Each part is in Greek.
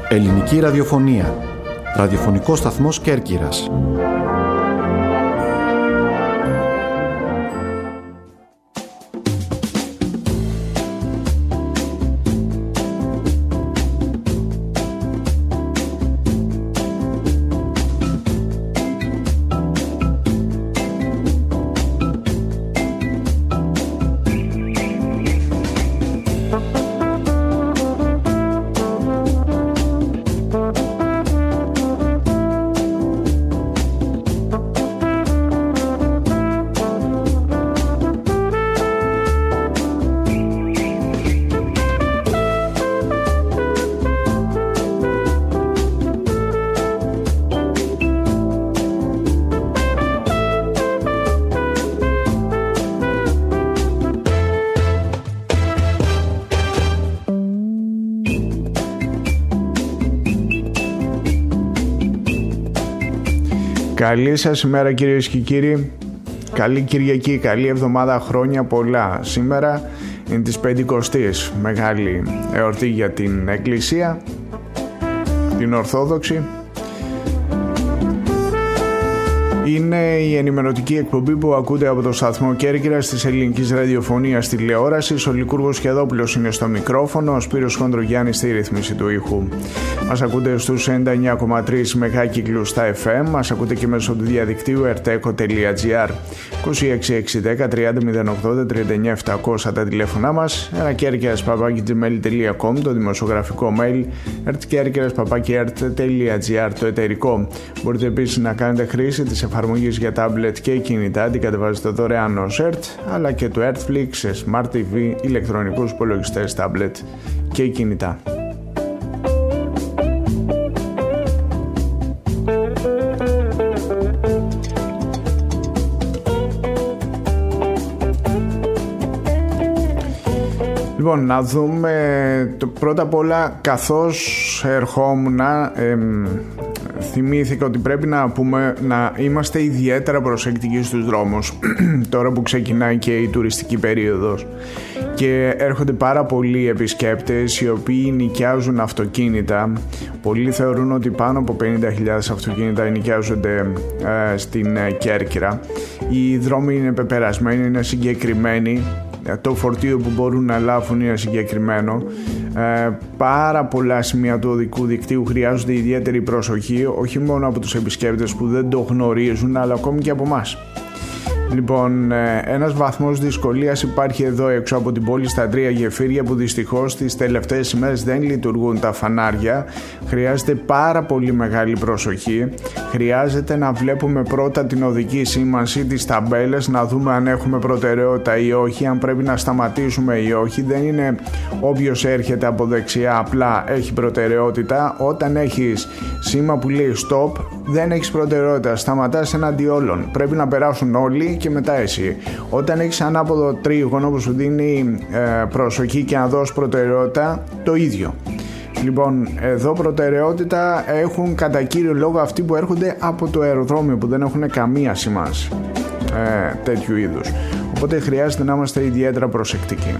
Ελληνική ραδιοφωνία. Ραδιοφωνικός σταθμός Κέρκυρας. Καλή σας ημέρα κυρίες και κύριοι. Καλή Κυριακή, καλή εβδομάδα, χρόνια πολλά. Σήμερα είναι της 50ης, μεγάλη εορτή για την Εκκλησία, την Ορθόδοξη. Είναι η ενημερωτική εκπομπή που ακούτε από το σταθμό Κέρκυρας της Ελληνικής Ραδιοφωνίας τηλεόρασης. Ο Λικούργος Χεδόπουλος είναι στο μικρόφωνο, ο Σπύρος Χοντρογιάννης στη ρύθμιση του ήχου. Μας ακούτε στους 99,3 μεγάκυκλους στα FM, μας ακούτε και μέσω του διαδικτύου rteco.gr, 26610 30 080 39 700 τα τηλέφωνά μας, erkerkeras@gmail.com το δημοσιογραφικό mail, ertkerkeras@ert.gr το εταιρικό. Μπορείτε επίσης να κάνετε χρήση της εφαρμογής για tablet και κινητά, αντικατεβάζετε δωρεάν ως ERT, αλλά και του ERTFlix σε Smart TV, ηλεκτρονικούς υπολογιστές, tablet και κινητά. Λοιπόν, να δούμε πρώτα απ' όλα, καθώς ερχόμουν, θυμήθηκα ότι πρέπει να είμαστε ιδιαίτερα προσεκτικοί στους δρόμους τώρα που ξεκινάει και η τουριστική περίοδος και έρχονται πάρα πολλοί επισκέπτες οι οποίοι νοικιάζουν αυτοκίνητα. Πολλοί θεωρούν ότι πάνω από 50.000 αυτοκίνητα νοικιάζονται στην Κέρκυρα. Οι δρόμοι είναι πεπερασμένοι, είναι συγκεκριμένοι. Το φορτίο που μπορούν να λάβουν είναι συγκεκριμένο. Πάρα πολλά σημεία του οδικού δικτύου χρειάζονται ιδιαίτερη προσοχή, όχι μόνο από τους επισκέπτες που δεν το γνωρίζουν, αλλά ακόμη και από εμάς. Λοιπόν, ένας βαθμός δυσκολίας υπάρχει εδώ έξω από την πόλη στα 3 γεφύρια που δυστυχώς τις τελευταίες ημέρες δεν λειτουργούν τα φανάρια. Χρειάζεται πάρα πολύ μεγάλη προσοχή. Χρειάζεται να βλέπουμε πρώτα την οδική σήμανση, τις ταμπέλες, να δούμε αν έχουμε προτεραιότητα ή όχι, αν πρέπει να σταματήσουμε ή όχι. Δεν είναι όποιος έρχεται από δεξιά απλά έχει προτεραιότητα. Όταν έχεις σήμα που λέει stop, δεν έχεις προτεραιότητα, σταματάς εναντί όλων. Πρέπει να περάσουν όλοι και μετά εσύ. Όταν έχεις ανάποδο τρίγωνο που σου δίνει προσοχή και να δώσει προτεραιότητα, το ίδιο. Λοιπόν, εδώ προτεραιότητα έχουν κατά κύριο λόγο αυτοί που έρχονται από το αεροδρόμιο, που δεν έχουν καμία σημασία τέτοιου είδους. Οπότε χρειάζεται να είμαστε ιδιαίτερα προσεκτικοί.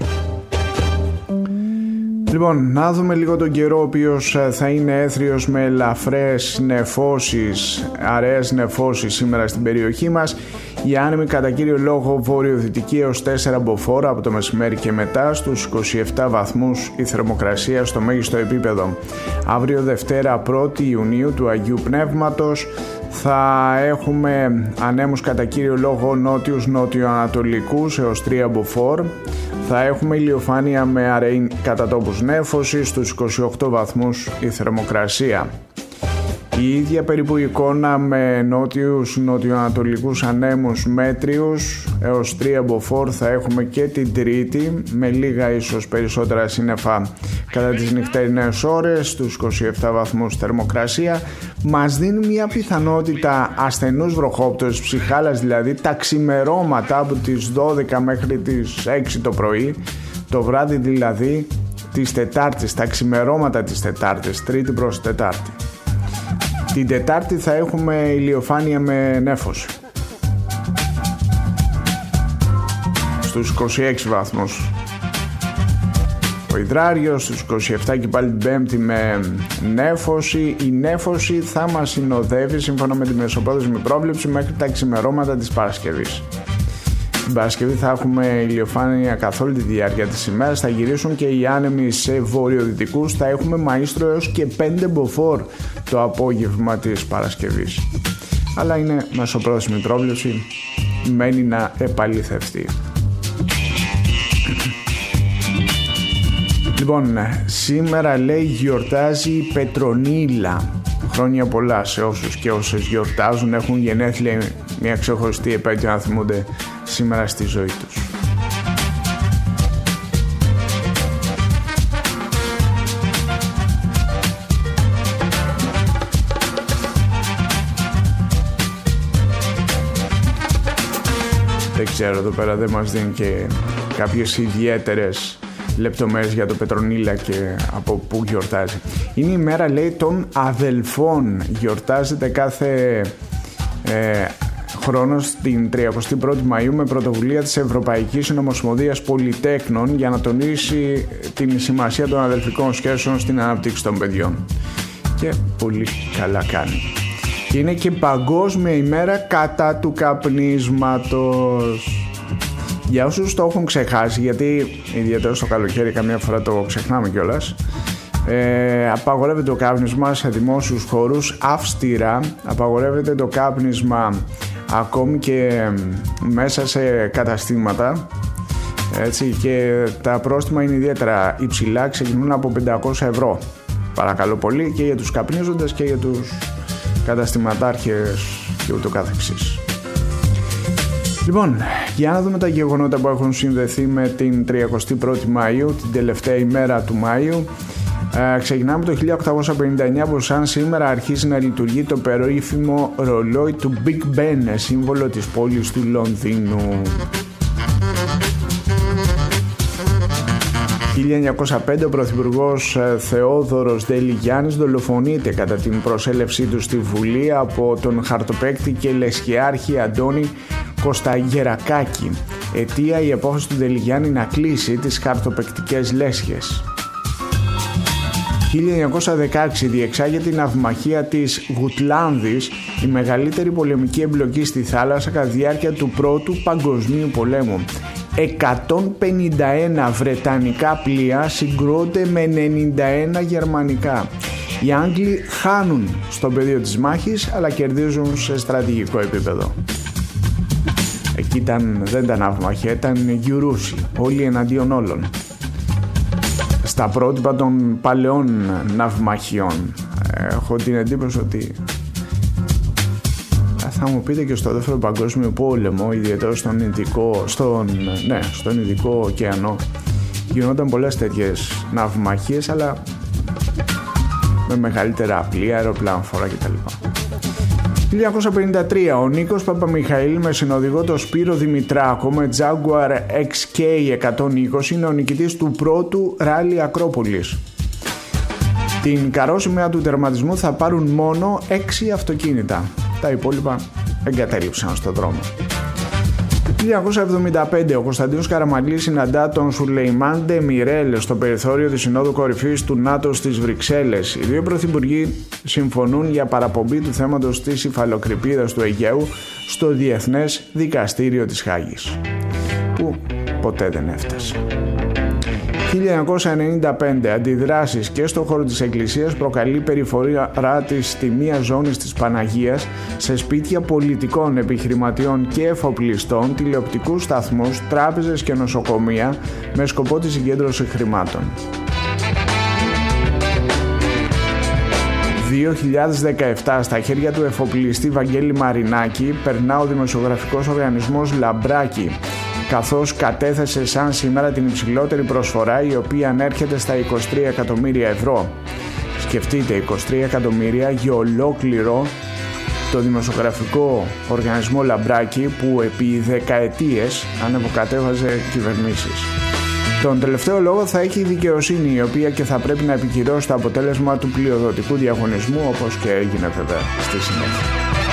Λοιπόν, να δούμε λίγο τον καιρό, ο οποίος θα είναι έθριος με ελαφρές νεφώσεις, αραιές νεφώσεις σήμερα στην περιοχή μας. Η άνεμη κατά κύριο λόγο βορειοδυτική έως 4 μποφόρ από το μεσημέρι και μετά, στους 27 βαθμούς η θερμοκρασία στο μέγιστο επίπεδο. Αύριο Δευτέρα 1η Ιουνίου του Αγίου Πνεύματος θα έχουμε ανέμους κατά κύριο λόγο νότιους νότιο-ανατολικούς έως 3 μποφόρ. Θα έχουμε ηλιοφάνεια με αραιή κατά τόπους νέφωση, στους 28 βαθμούς η θερμοκρασία. Η ίδια περίπου εικόνα με νότιους νοτιοανατολικούς ανέμους μέτριους έως 3 μποφόρ θα έχουμε και την Τρίτη, με λίγα ίσως περισσότερα σύννεφα κατά τις νυχτερινές ώρες, στους 27 βαθμούς θερμοκρασία. Μας δίνει μια πιθανότητα ασθενούς βροχόπτωσης, ψυχάλας δηλαδή, τα ξημερώματα από τις 12 μέχρι τις 6 το πρωί, το βράδυ δηλαδή της Τετάρτης, τα ξημερώματα της Τετάρτης, Τρίτη προς Τετάρτη. Την Τετάρτη θα έχουμε ηλιοφάνεια με νέφωση στους 26 βαθμούς. ο Υδράριος, στους 27 και πάλι την Πέμπτη με νέφωση. Η νέφωση θα μας συνοδεύει σύμφωνα με τη μεσοπρόθεσμη πρόβλεψη μέχρι τα ξημερώματα της Παρασκευής. Την Παρασκευή θα έχουμε ηλιοφάνεια καθ' όλη τη διάρκεια της ημέρας, θα γυρίσουν και οι άνεμοι σε βορειοδυτικούς, θα έχουμε μαΐστρο έως και 5 μποφόρ το απόγευμα της Παρασκευής. Αλλά είναι μεσοπρόθεσμη πρόβλεψη, μένει να επαληθευτεί. Λοιπόν, σήμερα λέει γιορτάζει η Πετρονίλα. Χρόνια πολλά σε όσους και όσες γιορτάζουν, έχουν γενέθλια, μια ξεχωριστή επέτειο να θυμούνται σήμερα στη ζωή τους. Δεν ξέρω, εδώ πέρα δεν μας δίνει και κάποιες ιδιαίτερες λεπτομέρειες για το Πετρονίλα και από πού γιορτάζει. Είναι η μέρα, λέει, των αδελφών. Γιορτάζεται κάθε χρόνο στην 31η Μαΐου με πρωτοβουλία της Ευρωπαϊκής Ομοσπονδίας Πολυτέχνων για να τονίσει την σημασία των αδελφικών σχέσεων στην ανάπτυξη των παιδιών. Και πολύ καλά κάνει. Και είναι και παγκόσμια ημέρα κατά του καπνίσματος. Για όσους το έχουν ξεχάσει, γιατί ιδιαίτερα στο καλοκαίρι καμιά φορά το ξεχνάμε κιόλας, απαγορεύεται το κάπνισμα σε δημόσιους χώρους αυστηρά, απαγορεύεται το κάπνισμα ακόμη και μέσα σε καταστήματα, έτσι, και τα πρόστιμα είναι ιδιαίτερα υψηλά, ξεκινούν από 500 ευρώ, παρακαλώ πολύ, και για τους καπνίζοντες και για τους καταστηματάρχες και ούτω καθεξής. Λοιπόν, για να δούμε τα γεγονότα που έχουν συνδεθεί με την 31η Μαΐου, την τελευταία ημέρα του Μάιου. Ξεκινάμε το 1859 που σαν σήμερα αρχίζει να λειτουργεί το περίφημο ρολόι του Big Ben, σύμβολο της πόλης του Λονδίνου. 1905 ο πρωθυπουργός Θεόδωρος Δελιγιάννης δολοφονείται κατά την προσέλευσή του στη Βουλή από τον χαρτοπαίκτη και λεσχιάρχη Αντώνη Κωσταγερακάκη. Αιτία η απόφαση του Δελιγιάννη να κλείσει τις χαρτοπαικτικές λέσχες. 1916 διεξάγεται η ναυμαχία της Γουτλάνδης, η μεγαλύτερη πολεμική εμπλοκή στη θάλασσα κατά τη διάρκεια του Πρώτου Παγκοσμίου Πολέμου. 151 βρετανικά πλοία συγκρούονται με 91 γερμανικά. Οι Άγγλοι χάνουν στο πεδίο της μάχης, αλλά κερδίζουν σε στρατηγικό επίπεδο. Εκεί δεν ήταν ναυμαχία, ήταν γιουρούσι, όλοι εναντίον όλων. Στα πρότυπα των παλαιών ναυμαχιών. Έχω την εντύπωση ότι θα μου πείτε και στο δεύτερο παγκόσμιο πόλεμο, ιδιαίτερα στον Ινδικό ωκεανό, γινόταν πολλές τέτοιες ναυμαχίες, αλλά με μεγαλύτερα πλοία, αεροπλάνοφορα κτλ. 1953 ο Νίκος Παπαμιχαήλ με συνοδηγό το Σπύρο Δημητράκο με Jaguar XK120 είναι ο νικητής του πρώτου ράλι Ακρόπολης. Την καρόσημαία του τερματισμού θα πάρουν μόνο 6 αυτοκίνητα. Τα υπόλοιπα εγκατέλειψαν στον δρόμο. 1975 ο Κωνσταντίνος Καραμανλής συναντά τον Σουλεϊμάν Ντεμιρέλ στο περιθώριο της Συνόδου Κορυφής του ΝΑΤΟ στις Βρυξέλλες. Οι δύο πρωθυπουργοί συμφωνούν για παραπομπή του θέματος της υφαλοκρηπίδας του Αιγαίου στο Διεθνές Δικαστήριο της Χάγης, που ποτέ δεν έφτασε. 1995 αντιδράσεις και στον χώρο της Εκκλησίας προκαλεί περιφορά της στη μία ζώνη της Παναγίας σε σπίτια πολιτικών, επιχειρηματιών και εφοπλιστών, τηλεοπτικούς σταθμούς, τράπεζες και νοσοκομεία με σκοπό τη συγκέντρωση χρημάτων. 2017 στα χέρια του εφοπλιστή Βαγγέλη Μαρινάκη περνά ο δημοσιογραφικός οργανισμός Λαμπράκη, καθώς κατέθεσε σαν σήμερα την υψηλότερη προσφορά, η οποία ανέρχεται στα 23 εκατομμύρια ευρώ. Σκεφτείτε, 23 εκατομμύρια για ολόκληρο το δημοσιογραφικό οργανισμό Λαμπράκη, που επί δεκαετίες ανεβοκατέβαζε κυβερνήσεις. Τον τελευταίο λόγο θα έχει η δικαιοσύνη, η οποία και θα πρέπει να επικυρώσει το αποτέλεσμα του πλειοδοτικού διαγωνισμού, όπως και έγινε βέβαια στη συνέχεια.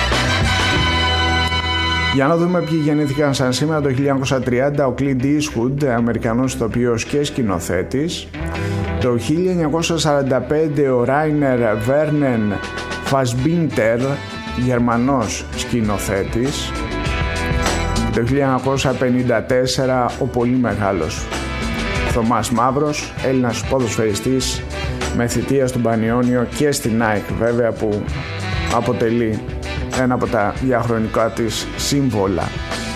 Για να δούμε ποιοι γεννήθηκαν σαν σήμερα. Το 1930 ο Clint Eastwood, Αμερικανός ηθοποιός και σκηνοθέτης. Το 1945 ο Ράινερ Βέρνεν Φασμπίντερ, Γερμανός σκηνοθέτης. Το 1954 ο πολύ μεγάλος Θωμάς Μαύρος, Έλληνας ποδοσφαιριστής με θητεία στον Πανιόνιο και στην ΑΕΚ βέβαια, που αποτελεί ένα από τα διαχρονικά της σύμβολα.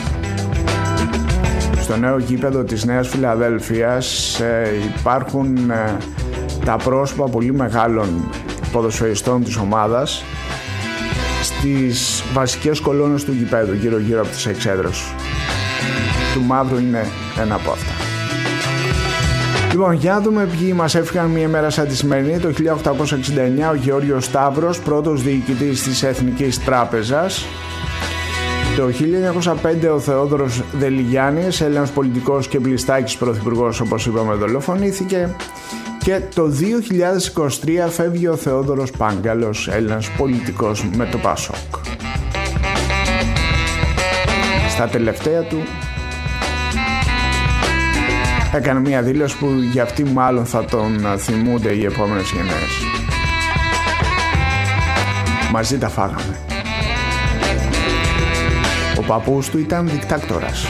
Στο νέο γήπεδο της Νέας Φιλαδέλφειας υπάρχουν τα πρόσωπα πολύ μεγάλων ποδοσφαιριστών της ομάδας στις βασικές κολόνες του γηπέδου, γύρω από τις εξέδρες. Του Μαύρου είναι ένα από αυτά. Λοιπόν, για να δούμε ποιοι μας έφυγαν μια μέρα σαν τη σημερινή. Το 1869 ο Γεώργιος Σταύρος, πρώτος διοικητής της Εθνικής Τράπεζας. Το 1905 ο Θεόδωρος Δελιγιάννης, Έλληνας πολιτικός και Πλιστάκης πρωθυπουργός, όπως είπαμε, δολοφονήθηκε. Και το 2023 φεύγει ο Θεόδωρος Πάγκαλος, Έλληνας πολιτικός με το ΠΑΣΟΚ. Στα τελευταία του έκανε μια δήλωση που για αυτή μάλλον θα τον θυμούνται οι επόμενες γενναίες. Μαζί τα φάγαμε. Ο παππούς του ήταν δικτάκτορας.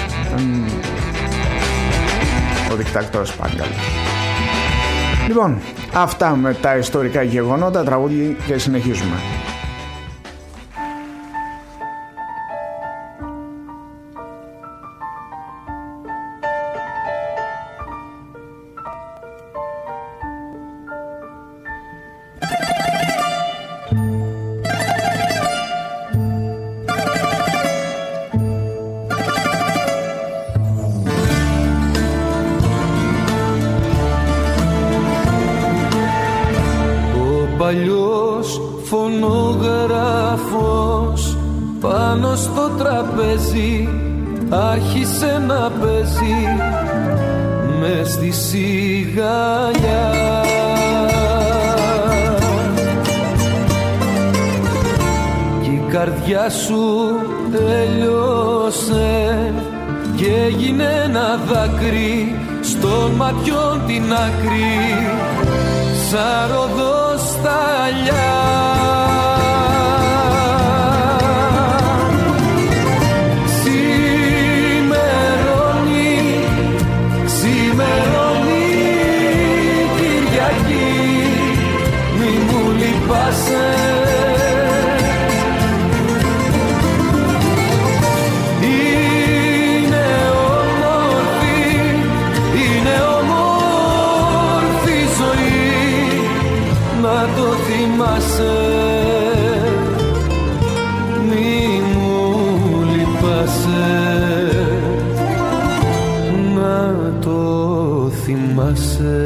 Ο δικτάκτορας Πάγκαλος. Λοιπόν, αυτά με τα ιστορικά γεγονότα, τραγούδια και συνεχίζουμε. Παλιός φωνογράφος πάνω στο τραπέζι άρχισε να παίζει μες στη σιγαλιά. Κι η καρδιά σου τελειώσε και έγινε ένα δάκρυ στον ματιών την άκρη σαν ροδοσταλιά. Ξημερώνει Κυριακή, μη μου λυπάσαι. Μη μου λυπάσαι, να το θυμάσαι.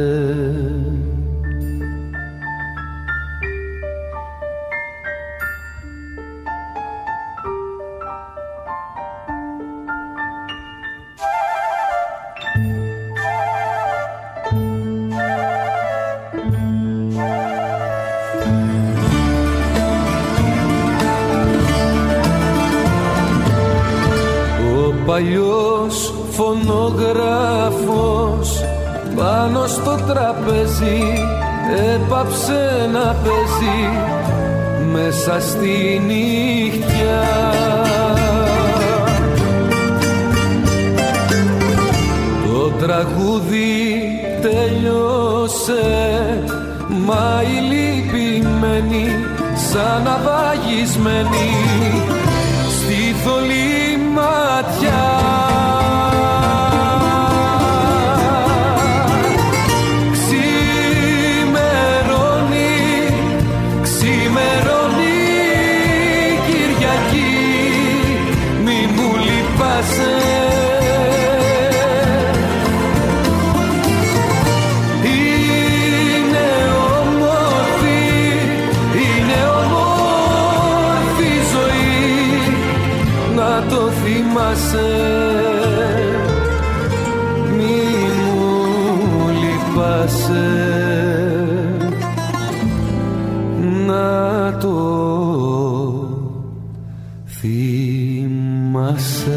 Παλιός φωνογράφος πάνω στο τραπέζι έπαψε να παίζει μέσα στη νύχτια. Το τραγούδι τελειώσε, μα οι λυπημένοι σαν αβαγισμένοι στη θολή ματιά. Ξημερώνει Κυριακή, μη μου λυπάσαι. Είναι όμορφη ζωή, να το θυμάσαι. Μη μου λυπάσαι, να το θυμάσαι.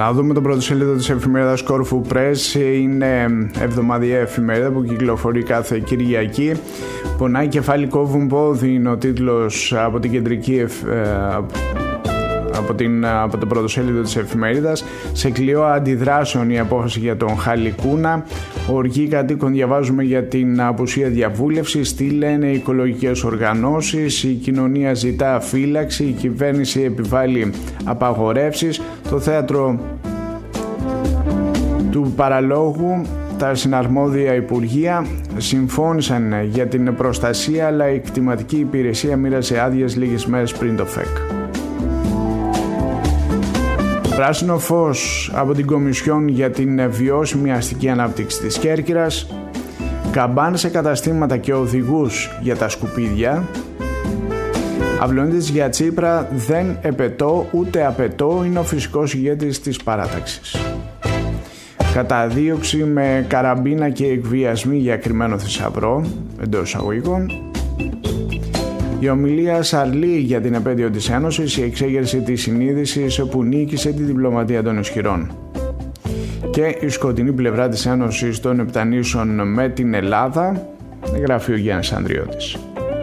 Να δούμε το πρώτο σελίδο της εφημερίδας Κόρφου Press. Είναι εβδομαδιαία εφημερίδα που κυκλοφορεί κάθε Κυριακή. Πονάει κεφάλι κόβουν πόδι είναι ο τίτλος από την κεντρική από το πρώτο σέλιδο της εφημερίδας. Σε κλειό αντιδράσεων η απόφαση για τον Χαλικούνα. Οργή κατοίκων διαβάζουμε για την απουσία διαβούλευσης. Τι λένε οι οικολογικές οργανώσεις. Η κοινωνία ζητά φύλαξη. Η κυβέρνηση επιβάλλει απαγορεύσεις. Το θέατρο του παραλόγου. Τα συναρμόδια υπουργεία συμφώνησαν για την προστασία, αλλά η κτηματική υπηρεσία μοίρασε άδειες λίγες μέρες πριν το ΦΕΚ. Πράσινο φως από την Κομισιόν για την βιώσιμη αστική ανάπτυξη της Κέρκυρας. Καμπάν σε καταστήματα και οδηγούς για τα σκουπίδια. Αυλωνίτης για Τσίπρα, δεν επετώ ούτε απαιτώ, είναι ο φυσικός ηγέτης της παράταξης. Καταδίωξη με καραμπίνα και εκβιασμοί για κρυμμένο θησαυρό, εντός εισαγωγικών. Η ομιλία Σαρλί για την επέτειο της Ένωσης, η εξέγερση της συνείδησης που νίκησε τη διπλωματία των ισχυρών. Και η σκοτεινή πλευρά της Ένωσης των Επτανήσεων με την Ελλάδα, γράφει ο Γιάννης Ανδριώτης.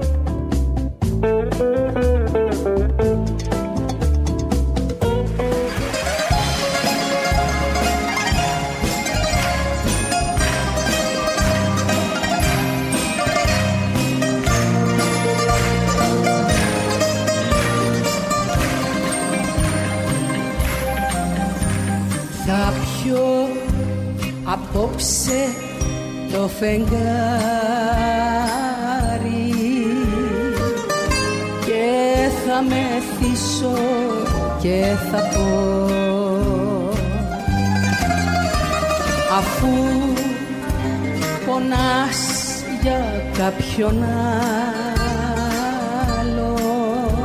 Απόψε το φεγγάρι και θα μεθύσω και θα πω, αφού πονάς για κάποιον άλλον,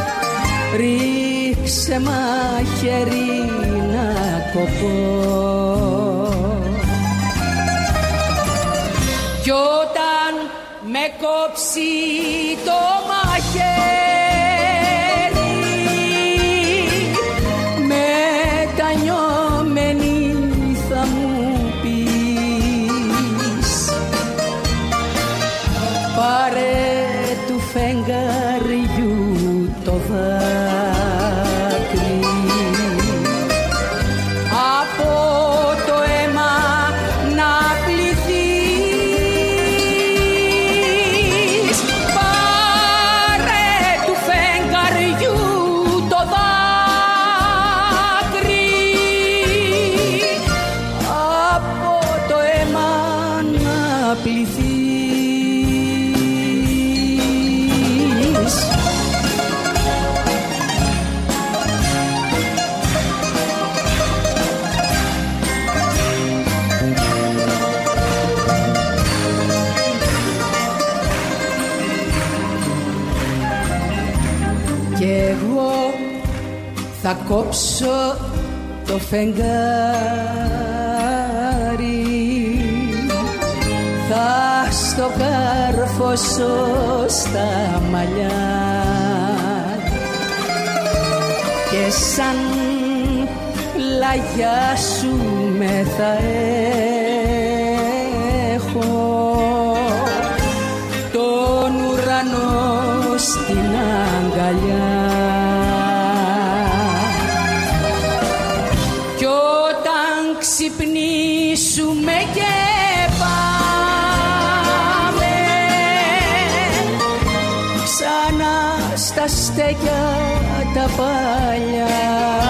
ρίξε μαχαίρι να κοπώ. Κι όταν με κόψει το μαχαίρι, μετανιωμένη θα μου πεις, πάρε του φεγγαριού το δάκρυ, από το αίμα να πληθεί. Θα κόψω το φεγγάρι, θα στο καρφώσω στα μαλλιά και σαν πλαγιά σου με θα έχω τον ουρανό στην αγκαλιά. Ξυπνήσουμε και πάμε ξανά στα στέκια τα παλιά.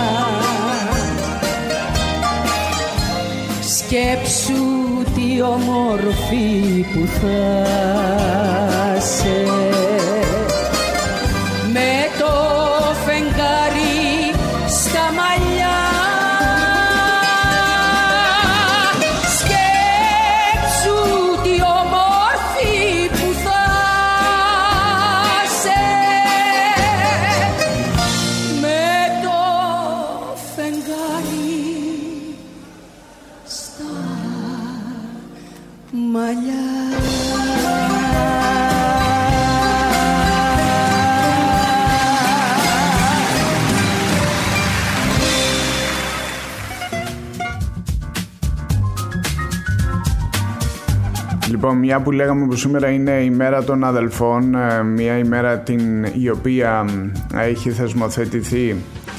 Σκέψου τι όμορφη που θα σε με το φεγγάρι στα μαλλιά. Λοιπόν, μια που λέγαμε που σήμερα είναι η μέρα των αδελφών, μια ημέρα η οποία έχει θεσμοθετηθεί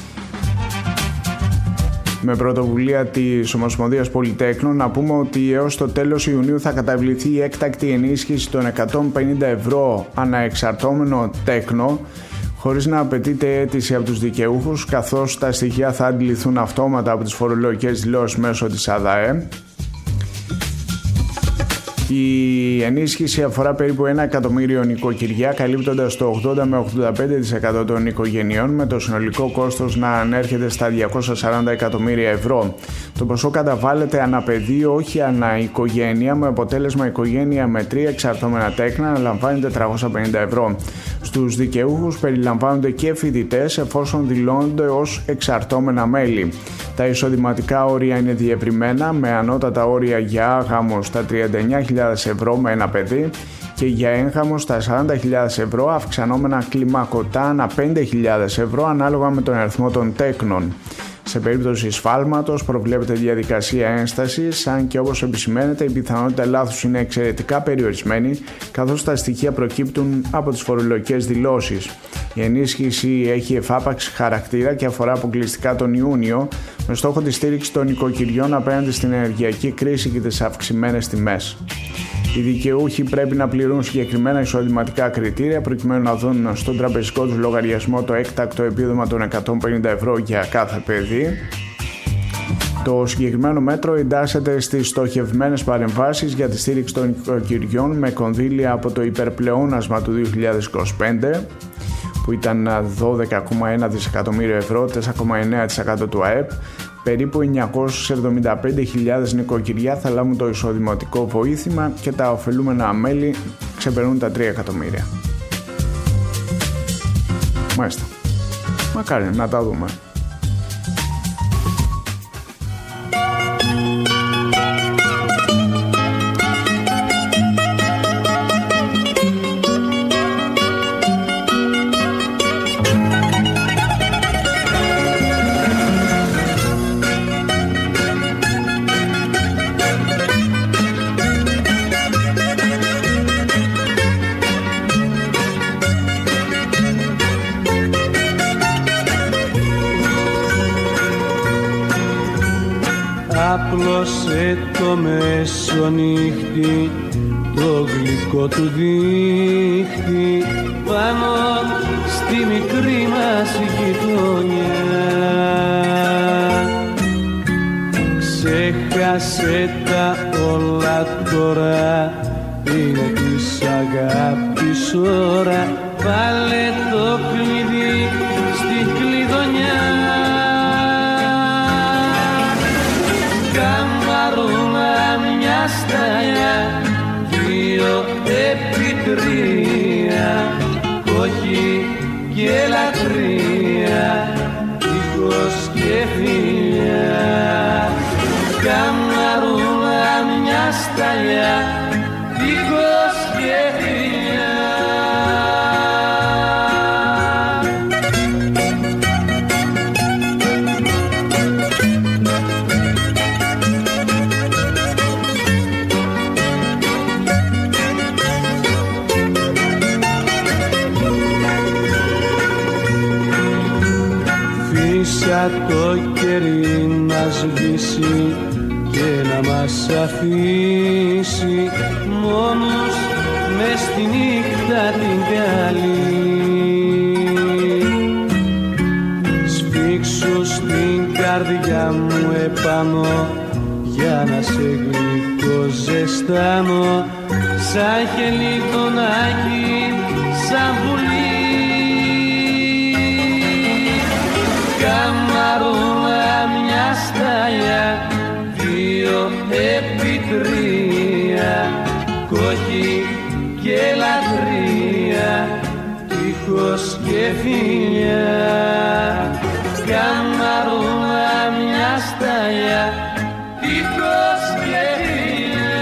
με πρωτοβουλία της Ομοσπονδίας Πολυτέχνων, να πούμε ότι έως το τέλος Ιουνίου θα καταβληθεί η έκτακτη ενίσχυση των 150 ευρώ αναεξαρτώμενο τέκνο, χωρίς να απαιτείται αίτηση από τους δικαιούχους, καθώς τα στοιχεία θα αντιληφθούν αυτόματα από τις φορολογικές δηλώσεις μέσω της ΑΔΑΕ. Η ενίσχυση αφορά περίπου 1 εκατομμύριο νοικοκυριά, καλύπτοντας το 80 με 85% των οικογενειών, με το συνολικό κόστος να ανέρχεται στα 240 εκατομμύρια ευρώ. Το ποσό καταβάλλεται αναπαιδείο, όχι ανά οικογένεια, με αποτέλεσμα οικογένεια με 3 εξαρτώμενα τέκνα να λαμβάνει 450 ευρώ. Στους δικαιούχους περιλαμβάνονται και φοιτητές, εφόσον δηλώνονται ως εξαρτώμενα μέλη. Τα εισοδηματικά όρια είναι διευρυμένα, με ανώτατα όρια για άγαμο στα 39.000 ευρώ με ένα παιδί και για έγγαμο στα 40.000 ευρώ, αυξανόμενα κλιμακωτά ανά 5.000 ευρώ ανάλογα με τον αριθμό των τέκνων. Σε περίπτωση σφάλματος προβλέπεται διαδικασία ένστασης, αν και όπως επισημαίνεται η πιθανότητα λάθους είναι εξαιρετικά περιορισμένη, καθώς τα στοιχεία προκύπτουν από τις φορολογικές δηλώσεις. Η ενίσχυση έχει εφάπαξ χαρακτήρα και αφορά αποκλειστικά τον Ιούνιο, με στόχο τη στήριξη των οικοκυριών απέναντι στην ενεργειακή κρίση και τις αυξημένες τιμές. Οι δικαιούχοι πρέπει να πληρούν συγκεκριμένα εισοδηματικά κριτήρια προκειμένου να δουν στον τραπεζικό τους λογαριασμό το έκτακτο επίδομα των 150 ευρώ για κάθε παιδί. Το συγκεκριμένο μέτρο εντάσσεται στις στοχευμένες παρεμβάσεις για τη στήριξη των οικοκυριών με κονδύλια από το υπερπλεόνασμα του 2025, που ήταν 12,1 δισεκατομμύρια ευρώ, 4,9% του ΑΕΠ. Περίπου 975.000 νοικοκυριά θα λάβουν το εισοδηματικό βοήθημα και τα ωφελούμενα μέλη ξεπερνούν τα 3 εκατομμύρια. Μάλιστα. Μακάρι να τα δούμε. Άπλωσε το μεσονύχτη το γλυκό του δίχτυ πάνω στη μικρή μας γειτονιά. Ξέχασε τα όλα τώρα, είναι της αγάπης ώρα, βάλε το κλειδί στη κλειδονιά. Στάλια, 2x3, κόχι και λατρεία, τείχος και φιλιά. Καμαρούλα μια στάλια, τείχος και φιλιά. Το κερί να σβήσει και να μας αφήσει μόνος μες στη νύχτα την καλή. Σφίξω στην καρδιά μου επάνω για να σε γλυκό ζεστάνω, σαν χελιδονάκι, σαν πουλί. Καμαρούλα μια στάλια, 2x3, κόχι και λατρεία, τείχος και φιλιά. Καμαρούλα μια στάλια, τείχος και φιλιά.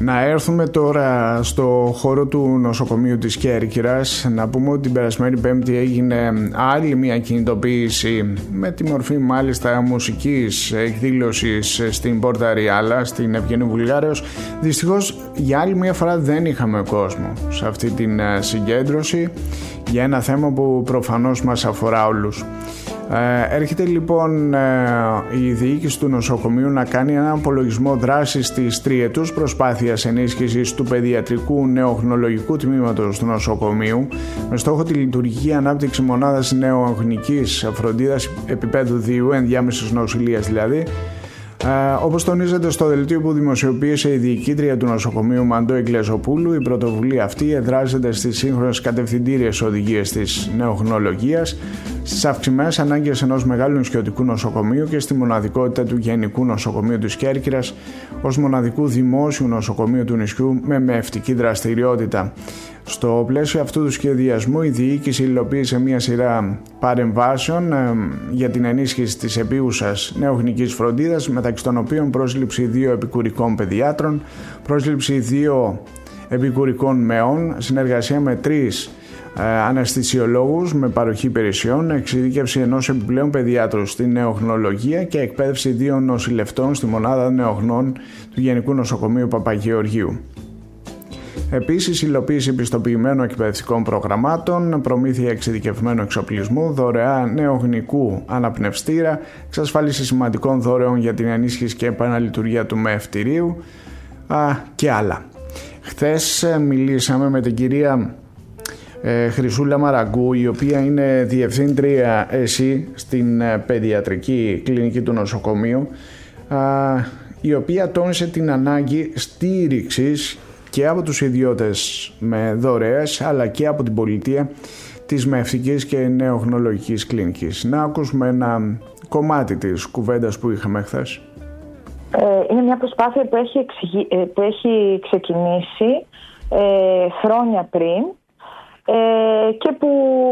Να έρθουμε τώρα στο χώρο του νοσοκομείου της Κέρκυρας. Να πούμε ότι την περασμένη Πέμπτη έγινε άλλη μια κινητοποίηση με τη μορφή μάλιστα μουσικής εκδήλωσης στην Πόρτα Ριάλα, στην Ευγενή Βουλγάρεως. Δυστυχώς για άλλη μια φορά δεν είχαμε κόσμο σε αυτή την συγκέντρωση για ένα θέμα που προφανώς μας αφορά όλους. Έρχεται λοιπόν η διοίκηση του νοσοκομείου να κάνει έναν απολογισμό δράσης της τριετούς προσπάθειας ενίσχυσης του παιδιατρικού νεοχνολογικού τμήματος του νοσοκομείου με στόχο τη λειτουργική ανάπτυξη μονάδας νεοαγνικής φροντίδας επίπεδου 2, ενδιάμεσης νοσηλείας δηλαδή. Όπως τονίζεται στο δελτίο που δημοσιοποίησε η διοικήτρια του νοσοκομείου Μαντώ Εγκλεζοπούλου, η πρωτοβουλία αυτή εδράζεται στις σύγχρονες κατευθυντήριες οδηγίες της νεοχνολογίας, στις αυξημένες ανάγκες ενός μεγάλου νησιωτικού νοσοκομείου και στη μοναδικότητα του Γενικού Νοσοκομείου της Κέρκυρας ως μοναδικού δημόσιου νοσοκομείου του νησιού με μευτική δραστηριότητα. Στο πλαίσιο αυτού του σχεδιασμού, η διοίκηση υλοποίησε μια σειρά παρεμβάσεων για την ενίσχυση της επίγουσας νεοαγνικής φροντίδας, μεταξύ των οποίων πρόσληψη 2 επικουρικών παιδιάτρων, πρόσληψη 2 επικουρικών μεών, συνεργασία με 3 αναισθησιολόγους με παροχή υπηρεσιών, εξειδίκευση ενός επιπλέον παιδιάτρου στη νεοαγνολογία και εκπαίδευση 2 νοσηλευτών στη μονάδα νεογνών του Γενικού Νοσοκομείου Παπαγεωργίου. Επίσης, υλοποίηση πιστοποιημένων εκπαιδευτικών προγραμμάτων, προμήθεια εξειδικευμένου εξοπλισμού, δωρεά νεογνικού αναπνευστήρα, εξασφάλιση σημαντικών δωρεών για την ενίσχυση και επαναλειτουργία του μευτηρίου και άλλα. Χθες μιλήσαμε με την κυρία Χρυσούλα Μαραγκού, η οποία είναι διευθύντρια ΕΣΥ στην παιδιατρική κλινική του νοσοκομείου, η οποία τόνισε την ανάγκη στήριξης και από τους ιδιώτες με δωρεές αλλά και από την πολιτεία της μευτικής και νεοαγνολογικής κλινικής. Να ακούσουμε ένα κομμάτι της κουβέντας που είχαμε χθες. Είναι μια προσπάθεια που έχει ξεκινήσει χρόνια πριν και που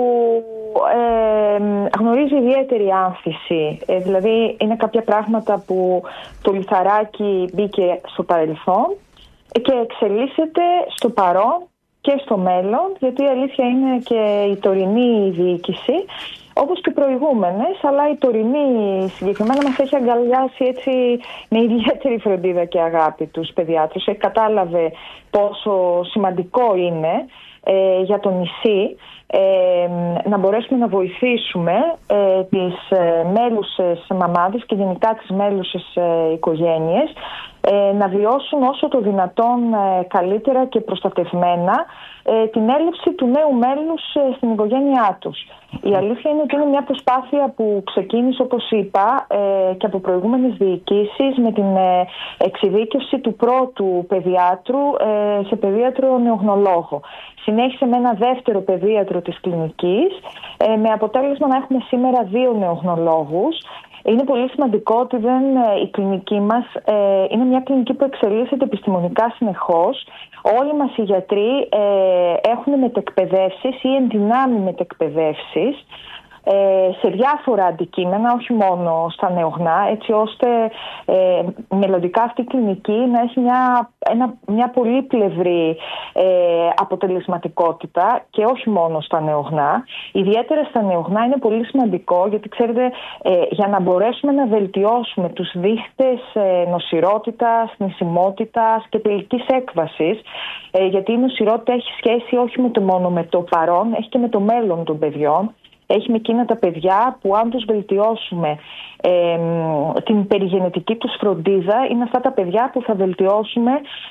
γνωρίζει ιδιαίτερη άνθηση. Δηλαδή είναι κάποια πράγματα που το λιθαράκι μπήκε στο παρελθόν και εξελίσσεται στο παρόν και στο μέλλον, γιατί η αλήθεια είναι και η τωρινή διοίκηση, όπως και προηγούμενες, αλλά η τωρινή συγκεκριμένα μας έχει αγκαλιάσει έτσι με ιδιαίτερη φροντίδα και αγάπη τους παιδιάτρους. Κατάλαβε πόσο σημαντικό είναι για το νησί να μπορέσουμε να βοηθήσουμε τις μέλουσες μαμάδες και γενικά τις μέλουσες οικογένειες να βιώσουν όσο το δυνατόν καλύτερα και προστατευμένα την έλευση του νέου μέλους στην οικογένειά τους. Η αλήθεια είναι ότι είναι μια προσπάθεια που ξεκίνησε, όπως είπα, και από προηγούμενες διοικήσεις με την εξειδίκευση του πρώτου παιδιάτρου σε παιδίατρο νεογνολόγο. Συνέχισε με ένα δεύτερο παιδίατρο της κλινικής, με αποτέλεσμα να έχουμε σήμερα 2 νεογνολόγους. Είναι πολύ σημαντικό ότι η κλινική μας είναι μια κλινική που εξελίσσεται επιστημονικά συνεχώς. Όλοι μας οι γιατροί έχουν μετεκπαιδεύσεις ή ενδυνάμει μετεκπαιδεύσεις σε διάφορα αντικείμενα, όχι μόνο στα νεογνά, έτσι ώστε μελλοντικά αυτή η κλινική να έχει μια πολύπλευρη αποτελεσματικότητα και όχι μόνο στα νεογνά. Ιδιαίτερα στα νεογνά είναι πολύ σημαντικό, γιατί ξέρετε, για να μπορέσουμε να βελτιώσουμε τους δείχτες νοσηρότητας, νησιμότητας και τελικής έκβασης, γιατί η νοσηρότητα έχει σχέση όχι μόνο με το παρόν, έχει και με το μέλλον των παιδιών. Έχει με εκείνα τα παιδιά που αν τους βελτιώσουμε την περιγενετική τους φροντίδα, είναι αυτά τα παιδιά που θα βελτιώσουμε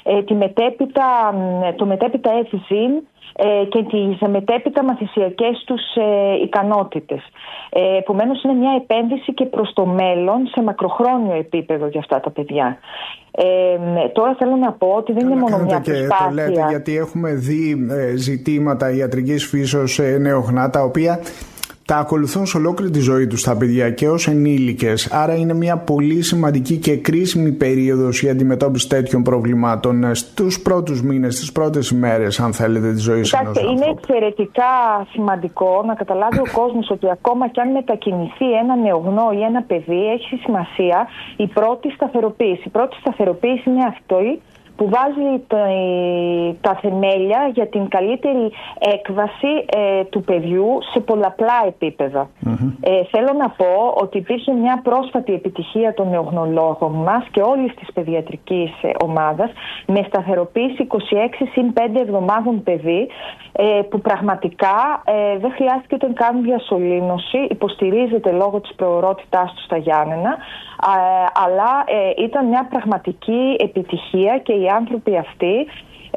το μετέπειτα ευζήν και τις μετέπειτα μαθησιακές τους ικανότητες. Επομένως είναι μια επένδυση και προς το μέλλον σε μακροχρόνιο επίπεδο για αυτά τα παιδιά. Τώρα θέλω να πω ότι δεν είναι μόνο μια προσπάθεια. Το λέτε γιατί έχουμε δει ζητήματα ιατρικής φύσεως σε νεογνά τα οποία τα ακολουθούν σε ολόκληρη τη ζωή τους τα παιδιά και ως ενήλικες. Άρα είναι μια πολύ σημαντική και κρίσιμη περίοδος η αντιμετώπιση τέτοιων προβλημάτων στους πρώτους μήνες, στις πρώτες ημέρες, αν θέλετε, της ζωής ενός ανθρώπου. Είναι εξαιρετικά σημαντικό να καταλάβει ο κόσμος ότι ακόμα κι αν μετακινηθεί ένα νεογνώ ή ένα παιδί, έχει σημασία η πρώτη σταθεροποίηση. Η πρώτη σταθεροποίηση είναι αυτή που βάζει τα θεμέλια για την καλύτερη έκβαση του παιδιού σε πολλαπλά επίπεδα. Θέλω να πω ότι υπήρχε μια πρόσφατη επιτυχία των νεογνωλόγων μας και όλης της παιδιατρικής ομάδας με σταθεροποίηση 26 συν 5 εβδομάδων παιδί, που πραγματικά δεν χρειάστηκε ούτε καν διασωλήνωση, υποστηρίζεται λόγω της προορότητάς του στα Γιάννενα, αλλά ήταν μια πραγματική επιτυχία και οι άνθρωποι αυτοί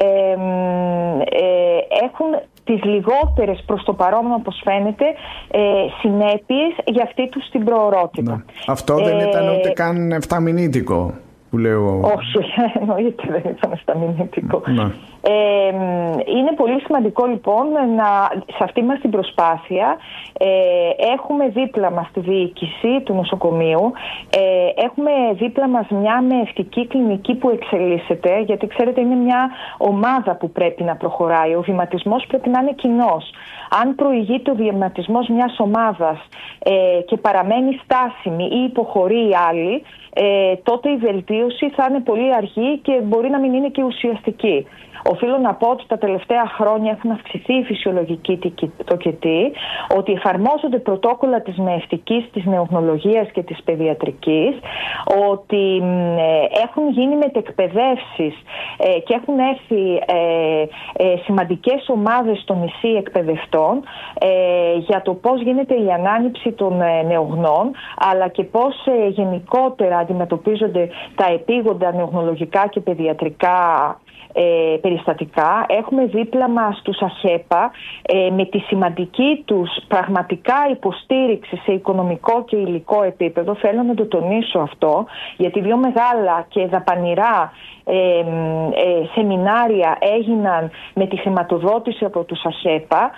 έχουν τις λιγότερες προς το παρόν, όπως φαίνεται, συνέπειες για αυτή τους την προορότητα. Ναι. Αυτό δεν ήταν ούτε καν 7μηνύτικο που λέω. Όχι, εννοείται δεν ήταν 7μηνύτικο. Ναι. Είναι πολύ σημαντικό λοιπόν σε αυτή μας την προσπάθεια έχουμε δίπλα μας τη διοίκηση του νοσοκομείου, έχουμε δίπλα μας μια μεευτική κλινική που εξελίσσεται, γιατί ξέρετε είναι μια ομάδα που πρέπει να προχωράει, ο βηματισμός πρέπει να είναι κοινός. Αν προηγείται ο βηματισμός μιας ομάδας και παραμένει στάσιμη ή υποχωρεί η άλλη, τότε η βελτίωση θα είναι πολύ αργή και μπορεί να μην είναι και ουσιαστική. Οφείλω να πω ότι τα τελευταία χρόνια έχουν αυξηθεί η φυσιολογική τοκετή, ότι εφαρμόζονται πρωτόκολλα της μεευτικής, της νεογνολογίας και της παιδιατρικής, ότι έχουν γίνει μετεκπαιδεύσεις και έχουν έρθει σημαντικές ομάδες στο νησί εκπαιδευτών για το πώς γίνεται η ανάνυψη των νεογνών, αλλά και πώς γενικότερα αντιμετωπίζονται τα επίγοντα νεογνολογικά και παιδιατρικά περιστατικά. Έχουμε δίπλα μας τους ΑΧΕΠΑ με τη σημαντική τους πραγματικά υποστήριξη σε οικονομικό και υλικό επίπεδο. Θέλω να το τονίσω αυτό, γιατί δύο μεγάλα και δαπανηρά σεμινάρια έγιναν με τη χρηματοδότηση από τους ΑΧΕΠΑ,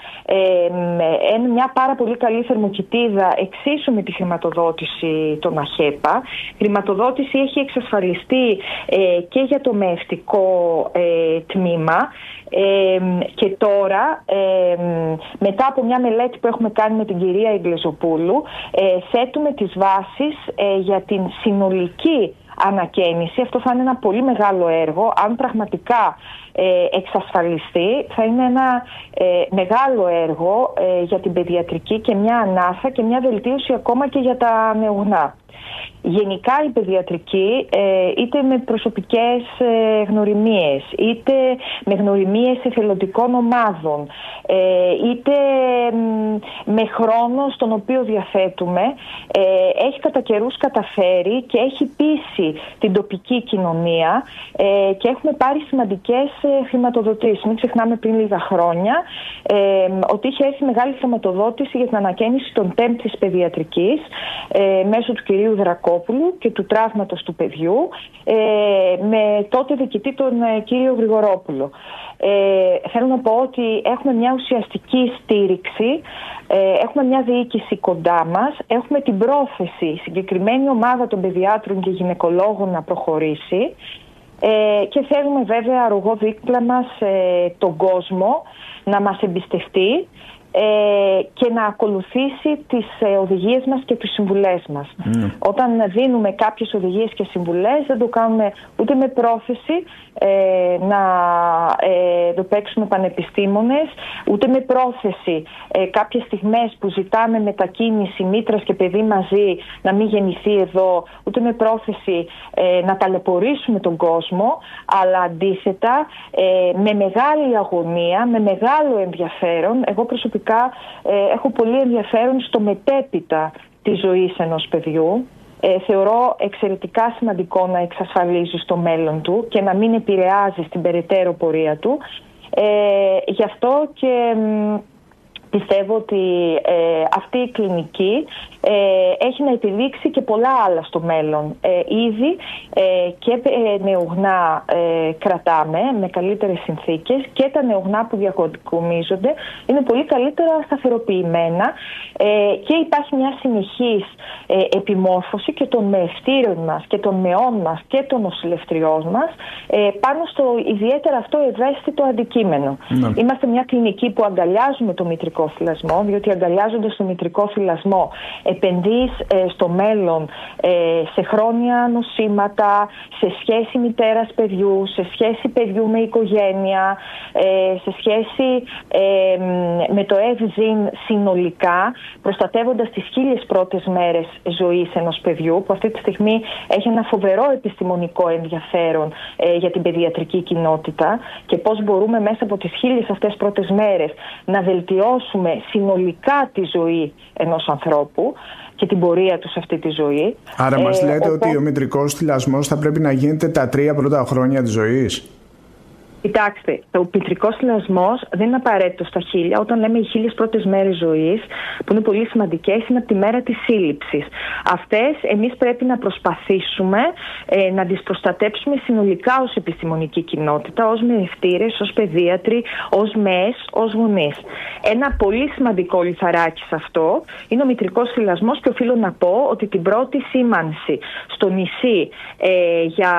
μια πάρα πολύ καλή θερμοκοιτίδα εξίσου με τη χρηματοδότηση των ΑΧΕΠΑ. Χρηματοδότηση έχει εξασφαλιστεί και για το μεευτικό τμήμα, και τώρα μετά από μια μελέτη που έχουμε κάνει με την κυρία Ιγκλεζοπούλου, θέτουμε τις βάσεις για την συνολική ανακαίνιση. Αυτό θα είναι ένα πολύ μεγάλο έργο. Αν πραγματικά εξασφαλιστεί, θα είναι ένα μεγάλο έργο για την παιδιατρική και μια ανάσα και μια βελτίωση ακόμα και για τα νεογνά. Γενικά η παιδιατρική, είτε με προσωπικές γνωριμίες, είτε με γνωριμίες εθελοντικών ομάδων, είτε με χρόνο στον οποίο διαθέτουμε, έχει κατά καιρούς καταφέρει και έχει πείσει την τοπική κοινωνία και έχουμε πάρει σημαντικές χρηματοδοτήσεις. Μην ξεχνάμε πριν λίγα χρόνια ότι είχε έρθει μεγάλη χρηματοδότηση για την ανακαίνιση των ΤΕΜ της παιδιατρικής μέσω του κυρίου Δρακόπουλου και του τραύματος του παιδιού, με τότε διοικητή τον κύριο Γρηγορόπουλο. Θέλω να πω ότι έχουμε μια ουσιαστική στήριξη, έχουμε μια διοίκηση κοντά μας, έχουμε την πρόθεση η συγκεκριμένη ομάδα των παιδιάτρων και γυναικολόγων να προχωρήσει, και θέλουμε βέβαια αρρωγό δίπλα μας τον κόσμο να μας εμπιστευτεί και να ακολουθήσει τις οδηγίες μας και τις συμβουλές μας. Όταν δίνουμε κάποιες οδηγίες και συμβουλές, δεν το κάνουμε ούτε με πρόθεση να το παίξουμε πανεπιστήμονες, ούτε με πρόθεση κάποιες στιγμές που ζητάμε μετακίνηση μήτρας και παιδί μαζί να μην γεννηθεί εδώ, ούτε με πρόθεση να ταλαιπωρήσουμε τον κόσμο, αλλά αντίθετα με μεγάλη αγωνία, με μεγάλο ενδιαφέρον. Εγώ προσωπικά έχω πολύ ενδιαφέρον στο μετέπειτα της ζωής ενός παιδιού. Θεωρώ εξαιρετικά σημαντικό να εξασφαλίζει στο μέλλον του και να μην επηρεάζει στην περαιτέρω πορεία του. Γι' αυτό και πιστεύω ότι αυτή η κλινική έχει να επιδείξει και πολλά άλλα στο μέλλον. Ήδη και νεογνά κρατάμε με καλύτερες συνθήκες και τα νεογνά που διακομίζονται είναι πολύ καλύτερα σταθεροποιημένα, και υπάρχει μια συνεχής επιμόρφωση και των μεευτήρων μας και των μεών μας και των νοσηλευτριών μας πάνω στο ιδιαίτερα αυτό ευαίσθητο αντικείμενο. Είμαστε μια κλινική που αγκαλιάζουμε το μητρικό μητρικό θυλασμό, διότι αγκαλιάζοντας τον μητρικό θυλασμό επενδύεις στο μέλλον σε χρόνια νοσήματα, σε σχέση μητέρας παιδιού, σε σχέση παιδιού με οικογένεια, σε σχέση με το ευζήν συνολικά, προστατεύοντας τις 1000 πρώτες μέρες ζωής ενός παιδιού, που αυτή τη στιγμή έχει ένα φοβερό επιστημονικό ενδιαφέρον για την παιδιατρική κοινότητα, και πώς μπορούμε μέσα από τις 1000 αυτές πρώτες μέρες να βελτιώσουμε συνολικά τη ζωή ενός ανθρώπου και την πορεία του σε αυτή τη ζωή. Άρα μας λέτε ότι ο μητρικός θυλασμός θα πρέπει να γίνεται τα 3 πρώτα χρόνια της ζωής. Κοιτάξτε, ο μητρικός θυλασμός δεν είναι απαραίτητο στα 1000. Όταν λέμε οι 1000 πρώτες μέρες ζωής, που είναι πολύ σημαντικές, είναι από τη μέρα της σύλληψης. Αυτές εμείς πρέπει να προσπαθήσουμε να τις προστατέψουμε συνολικά ως επιστημονική κοινότητα, ως μεευτήρες, ως παιδίατροι, ως ΜΕΣ, ως γονείς. Ένα πολύ σημαντικό λιθαράκι σε αυτό είναι ο μητρικός θυλασμός, και οφείλω να πω ότι την πρώτη σήμανση στο νησί για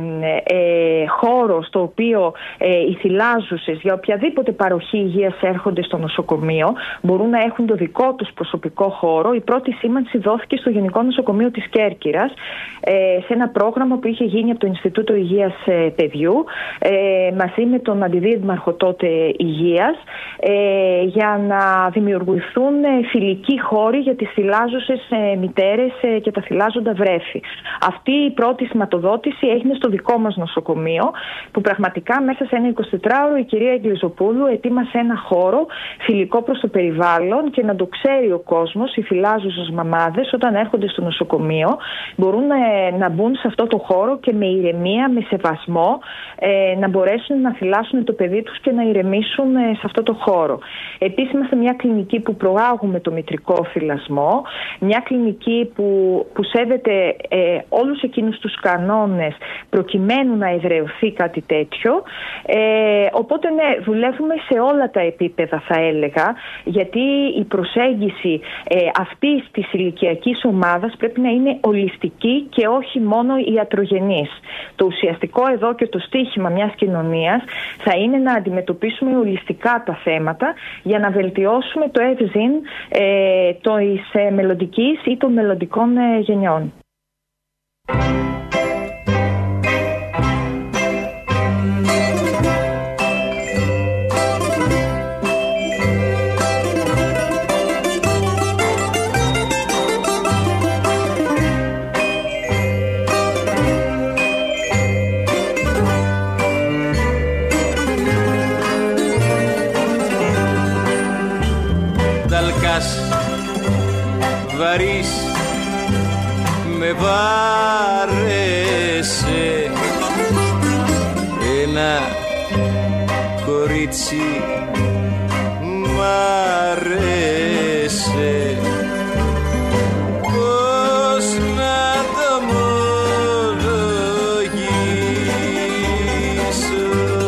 χώρο στο οποίο οι θυλάζουσες για οποιαδήποτε παροχή υγείας έρχονται στο νοσοκομείο μπορούν να έχουν το δικό τους προσωπικό χώρο. Η πρώτη σήμανση δόθηκε στο Γενικό Νοσοκομείο της Κέρκυρας, σε ένα πρόγραμμα που είχε γίνει από το Ινστιτούτο Υγείας Παιδιού μαζί με τον αντιδήμαρχο τότε Υγείας, για να δημιουργηθούν φιλικοί χώροι για τις θυλάζουσες μητέρες και τα θυλάζοντα βρέφη. Αυτή η πρώτη σηματοδότηση έγινε στο δικό μας νοσοκομείο, που πραγματικά μέσα σε ένα 24ωρο η κυρία Εγκλιζοπούλου ετοίμασε ένα χώρο φιλικό προς το περιβάλλον, και να το ξέρει ο κόσμος, οι θυλάζουσες μαμάδες όταν έρχονται στο νοσοκομείο μπορούν να μπουν σε αυτό το χώρο και με ηρεμία, με σεβασμό να μπορέσουν να θυλάσουν το παιδί τους και να ηρεμήσουν σε αυτό το χώρο. Επίσης είμαστε μια κλινική που προάγουμε το μητρικό θυλασμό, μια κλινική που σέβεται όλους εκείνους τους κανόνες προκειμένου να εδραιωθεί κάτι τέτοιο. Οπότε ναι, δουλεύουμε σε όλα τα επίπεδα, θα έλεγα, γιατί η προσέγγιση αυτής της ηλικιακής ομάδας πρέπει να είναι ολιστική και όχι μόνο ιατρογενής. Το ουσιαστικό εδώ και το στίχημα μιας κοινωνίας θα είναι να αντιμετωπίσουμε ολιστικά τα θέματα για να βελτιώσουμε το ευζήν της μελλοντικής ή των μελλοντικών γενιών. Βαρύς με βάρεσε ένα κορίτσι μ' αρέσε, πώς να το ομολογήσω.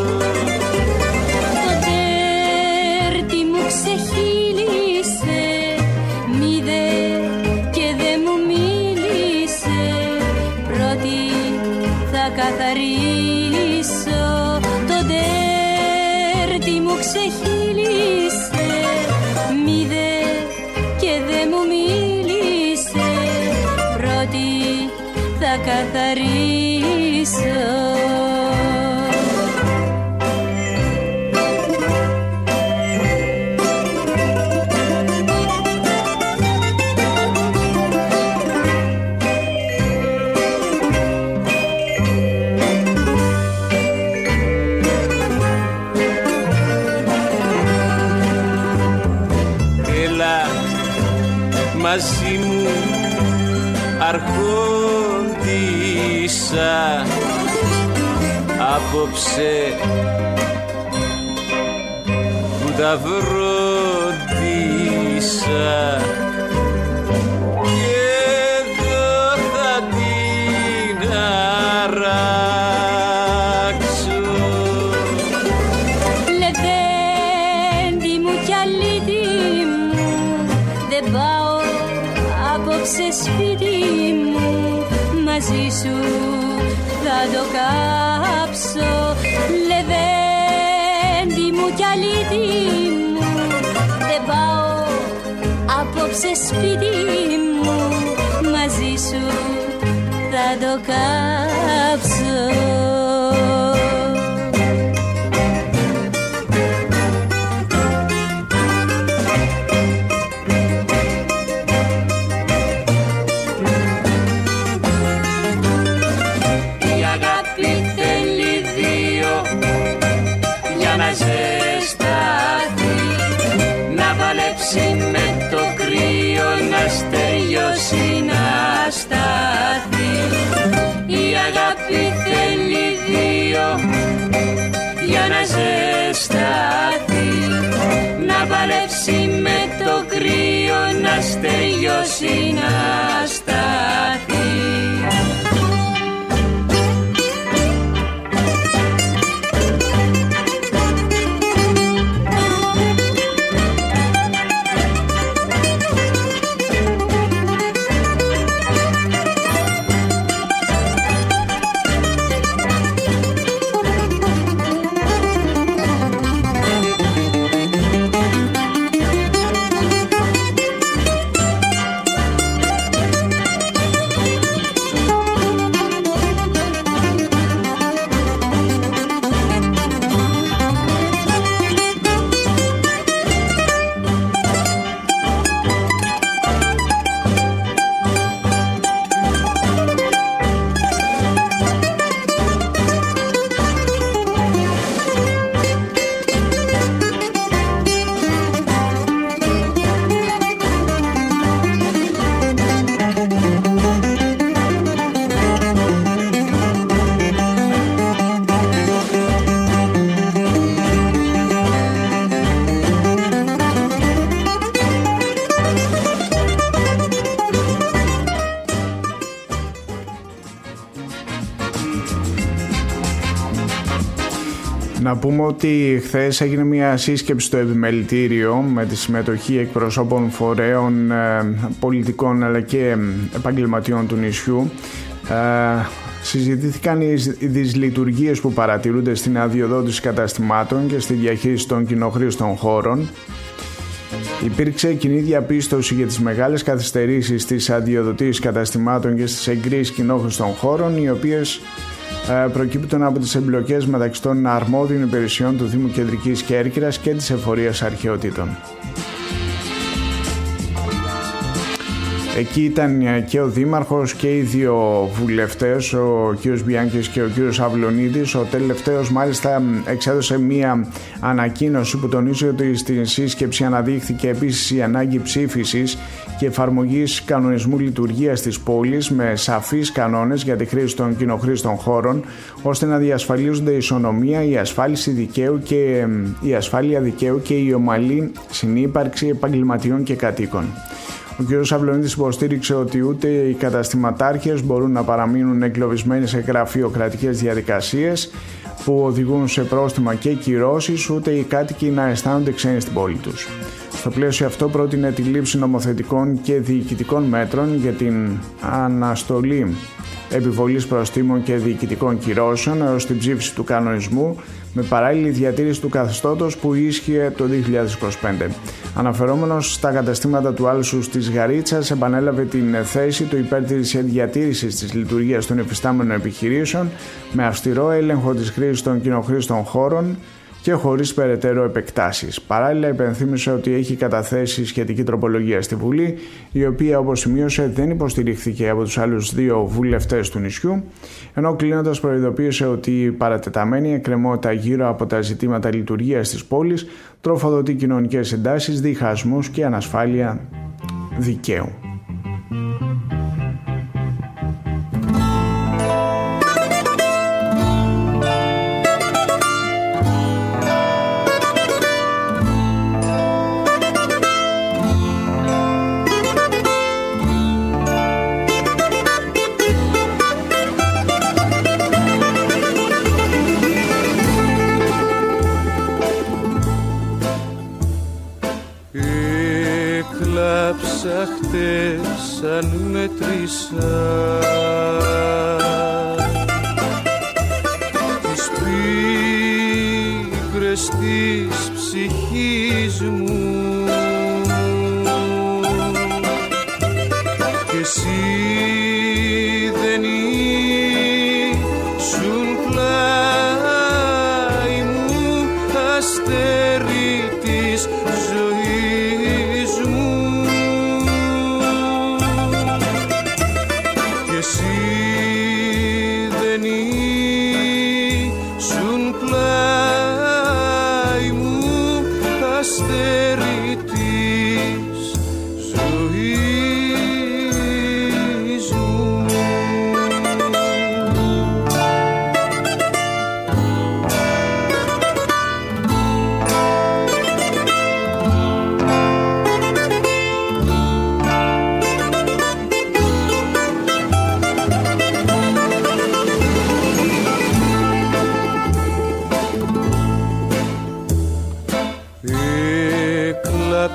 Το τέρτι μου ξεχύλισε, μηδε και δε μου μίλησε, πρώτη θα καθαρίσω. Το τέρτι μου ξεχύλισε, μηδε και δε μου μίλησε, πρώτη θα καθαρίσω. Μαζί μου αρχόντισσα, απόψε που τα βρόντισα, και εδώ θα την αράξω. Λεβέντη μου κι αλήτη μου, δεν πάω απόψε σπίτι μου, μαζί σου θα το κάψω. Λεβέντη μου κι αλήτη μου, δεν πάω απόψε σπίτι μου, μαζί σου θα το κάψω. Με το κρύο να στεριώσει να σταθεί. Να πούμε ότι χθες έγινε μια σύσκεψη στο Επιμελητήριο με τη συμμετοχή εκπροσώπων φορέων πολιτικών αλλά και επαγγελματιών του νησιού. Συζητήθηκαν οι δυσλειτουργίες που παρατηρούνται στην αδειοδότηση καταστημάτων και στη διαχείριση των κοινοχρήστων χώρων. Υπήρξε κοινή διαπίστωση για τις μεγάλες καθυστερήσεις στις αδειοδοτήσεις καταστημάτων και στις εγκρίσεις κοινόχρηστων χώρων, οι οποίες προκύπτουν από τις εμπλοκές μεταξύ των αρμόδιων υπηρεσιών του Δήμου Κεντρικής Κέρκυρας και της Εφορίας Αρχαιοτήτων. Εκεί ήταν και ο Δήμαρχος και οι δύο βουλευτές, ο κ. Μπιάνκης και ο κ. Αυλωνίδης. Ο τελευταίος μάλιστα εξέδωσε μία ανακοίνωση που τονίζει ότι στη σύσκεψη αναδείχθηκε επίσης η ανάγκη ψήφισης και εφαρμογής κανονισμού λειτουργίας της πόλης με σαφείς κανόνες για τη χρήση των κοινοχρήστων χώρων, ώστε να διασφαλίζονται η ισονομία, η ασφάλεια δικαίου και η ομαλή συνύπαρξη επαγγελματιών και κατοίκων. Ο κ. Αυλωνίδης υποστήριξε ότι ούτε οι καταστηματάρχες μπορούν να παραμείνουν εγκλωβισμένοι σε γραφειοκρατικές διαδικασίες που οδηγούν σε πρόστιμα και κυρώσεις, ούτε οι κάτοικοι να αισθάνονται ξένοι στην πόλη τους. Στο πλαίσιο αυτό πρότεινε τη λήψη νομοθετικών και διοικητικών μέτρων για την αναστολή επιβολής προστίμων και διοικητικών κυρώσεων έως την ψήφιση του κανονισμού, με παράλληλη διατήρηση του καθεστώτος που ίσχυε το 2025. Αναφερόμενος στα καταστήματα του Άλσους της Γαρίτσας, επανέλαβε την θέση του υπέρ της διατήρησης της λειτουργίας των υφιστάμενων επιχειρήσεων με αυστηρό έλεγχο της χρήσης των κοινοχρήστων χώρων και χωρίς περαιτέρω επεκτάσεις. Παράλληλα, υπενθύμισε ότι έχει καταθέσει σχετική τροπολογία στη Βουλή, η οποία, όπως σημείωσε, δεν υποστηρίχθηκε από τους άλλους δύο βουλευτές του νησιού, ενώ κλείνοντας προειδοποίησε ότι η παρατεταμένη εκκρεμότητα γύρω από τα ζητήματα λειτουργίας της πόλης τροφοδοτεί κοινωνικές εντάσεις, διχασμούς και ανασφάλεια δικαίου. Χτες αν μέτρησα τις πίκρες της ψυχής μου,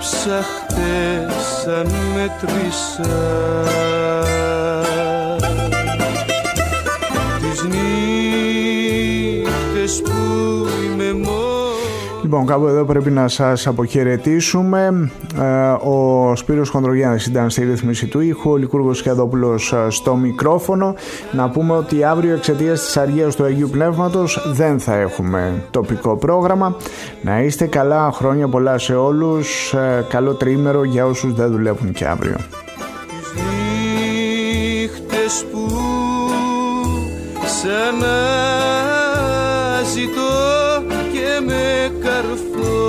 Έκλεψα χτες σαν μέτρησα τις νύχτες που είμαι μόνο. Λοιπόν, κάπου εδώ πρέπει να σας αποχαιρετήσουμε. Ο Σπύρος Χονδρογιάννης ήταν στη ρύθμιση του ήχου, ο Λικούργος Σχεδόπουλος στο μικρόφωνο. Να πούμε ότι αύριο, εξαιτίας της αργίας του Αγίου Πνεύματος, δεν θα έχουμε τοπικό πρόγραμμα. Να είστε καλά, χρόνια πολλά σε όλους. Καλό τριήμερο για όσους δεν δουλεύουν και αύριο. Τις νύχτες που σαν να ζητώ και με καρφώ